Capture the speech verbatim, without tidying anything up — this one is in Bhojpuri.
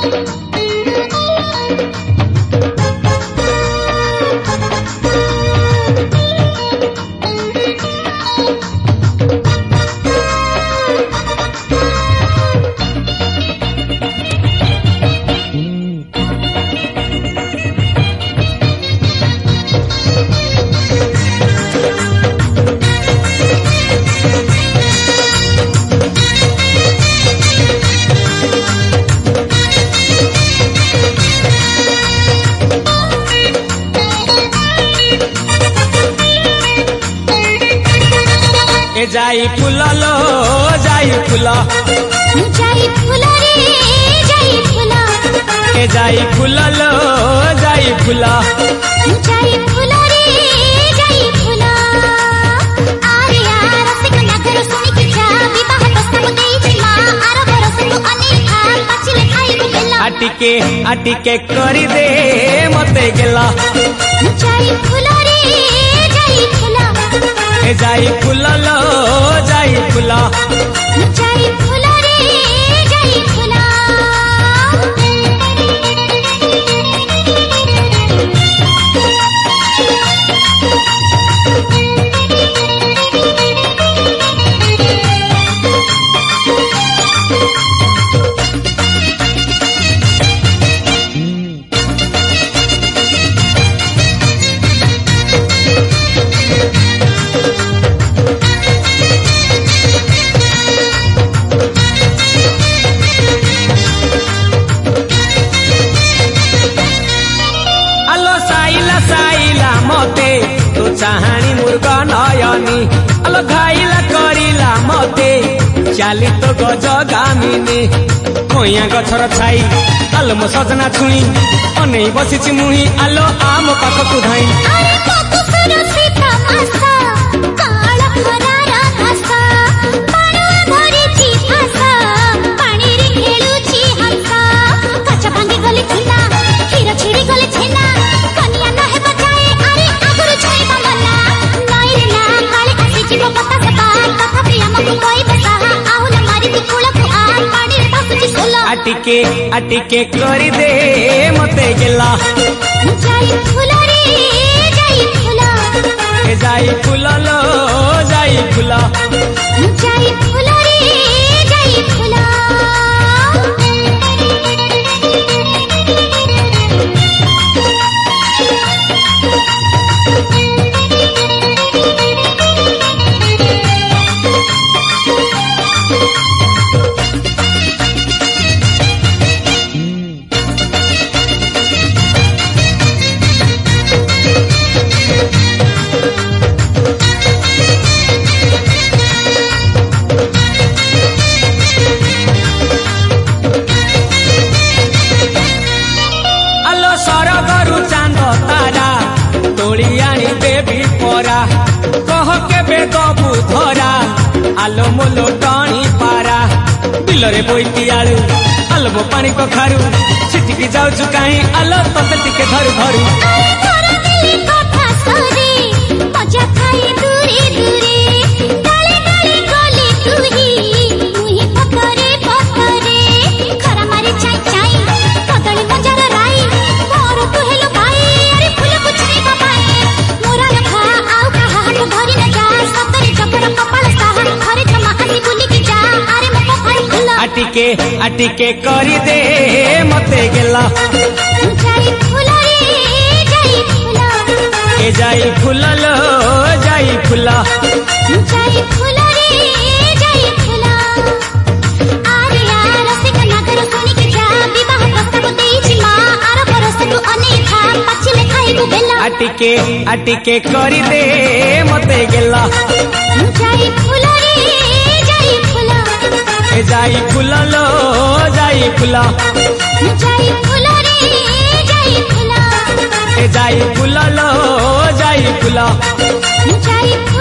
जाई फूल लो जाई फूल जाई फूल रे जाई फूल ए जाई फूल लो जाई फूल जाई फूल रे जाई फूल आरे यार रसिक नगर सुनी के जा विवाह प्रस्ताव देई मा आर बरस तू अनेखा पछिले खाई बेला आटिके आटिके करी दे मते गेला जाई फूल रे जाई फूल ए जाई फूल लो जाई फूल जाई फूल रे जाई फूल चाहानी मुर्गा नयनी आलो घाइला करिला मते चाली तो गज गामिनी कोइया गछर छाई आलो मो सजना छुई अनै बसिछि मुही आलो आम पाखकु धाई अरे कतु सुरसिता आशा काळ खरारा आशा पाणा धरिछि आशा पानी रे खेलुछि हंसा कच्चा भांगी गले छिना खीर छिड़ी गले छेना कनिया न हे बजाए अरे आगुरु छई ममना नई रे ना काले आसी जीव पता सपा तथापि हमकु कोई बसा आहुला मारी ती कुळकु आ पानी रे भासुछि सोला आटिके आटिके करी दे मते गेला जाई फूल रे जाई फूल ए जाई फूल लो जाई फूल जाई फूल रे जाई फूल आलो मोलो टाणी पारा बिलरे बोईती आलू आलो मो पानी कखारू छिटिकी जाउछु काई आलो तते टिके धरू धरू अरे तोरा दिली कथा सरे मजा खाई दूरे दूरे डाले डाले गली तुही मुही पकरे पकरे खरा मारे चाई चाई कदली मंजर राई मोर तू हेलो भाई अरे फूल कुछनी बाबाई मोरा लखा आउ कहा हाथ धरी न जा सतरे जबर कपाल साहा घरे जमा आसी बुली की जा अरे मो भाई खुला आटिके आटिके करी दे मते गेला जाई फूल रे जाई फूल ए जाई फूल लो जाई फूल जाई फूल रे जाई फूल आरे यार रसिक नगर सुनी के जा विवाह प्रस्ताव देई मा आर बरस तू अनेखा पछिले खाइबु बेला आटिके आटिके करी दे मते गेला जाई फूल रे जाई फूल ए जाई फूल लो जाई फूल जाई फूल रे जाई फूल ए जाई फूल लो जाई फूल जाई